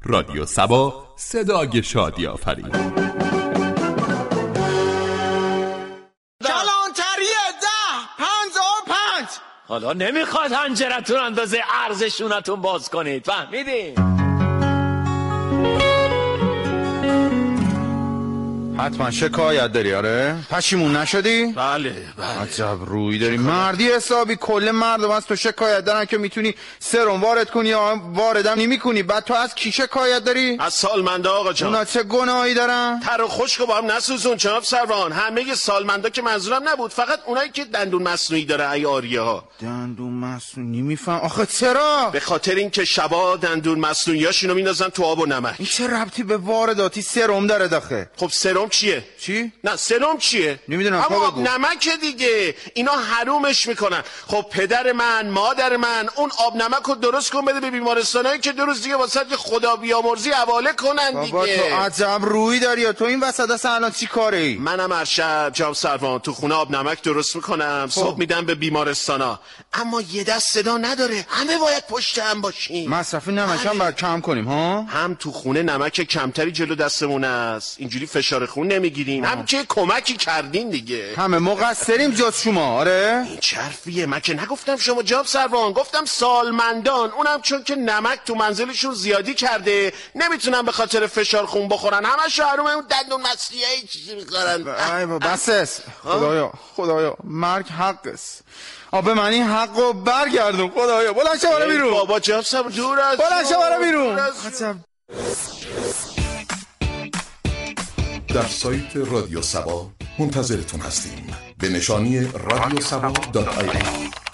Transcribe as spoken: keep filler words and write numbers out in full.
رادیو سبا، صدای شادی آفرین. کلانتری ده پنجاه و پنج. حالا نمیخواد هنجرتون اندازه ارزشونتون باز کنید، فهمیدی؟ حتما شکایت داری؟ آره پشیمون نشدی؟ بله بله. عجب روی داری، مردی حسابی. کل مردم از تو شکایت دارن که میتونی سرم وارد کنی یا واردم نمی کنی، بعد تو از کی شکایت داری؟ از سالمنده آقا جان. اونا چه گناهی دارن؟ تر و خشک با هم نسوزون جناب سروان. همه سالمنده که منظورم نبود، فقط اونایی که دندون مصنوعی داره، ای آریه ها. دندون مصنوعی نمیفهم آخه چرا؟ به خاطر اینکه شبا دندون مصنوعیاشونو میندازن تو آب و نمک. این چه ربطی به وارداتی سرم داره داخل؟ خب سرم چیه؟ چی؟ نه سرم چیه؟ نمیدونم. اما آب نمک دیگه، اینا حرومش میکنن. خب پدر من، مادر من، اون آب نمک رو درست کن بده به بیمارستانایی که دو روز دیگه واسه خدا بیامرزی حواله کنن دیگه. بابا تو عجب روی داری. تو این وسط اصلا الان چی کاره ای؟ منم هر شب جام سروان تو خونه آب نمک درست میکنم، صبح میدم به بیمارستانا. اما یه دست صدا نداره، همه باید پشت هم باشیم. مصرف نمک هم باید کم کنیم ها. هم تو خونه نمک کمتری جلو دستمون است، اینجوری فشار خون نمیگیرین، هم که کمکی کردین دیگه. همه مقصریم جز شما. آره این چرفیه، من که نگفتم شما جام سروان، گفتم سالمندان، اونم چون که نمک تو منزلشون زیادی کرده نمیتونن به خاطر فشار خون بخورن، همش حرومه اون دندون مصنوعی چیزی میخورن. ای بابا بس است. خدایا خدایا مرگ حق است. آبه من این حقو برگردون خدایا. بلند شو برو بیرون. بابا جام سروان دور از بلند شو برو بیرون. در سایت رادیو سبا منتظرتون هستیم به نشانی رادیو سبا دات آی ای.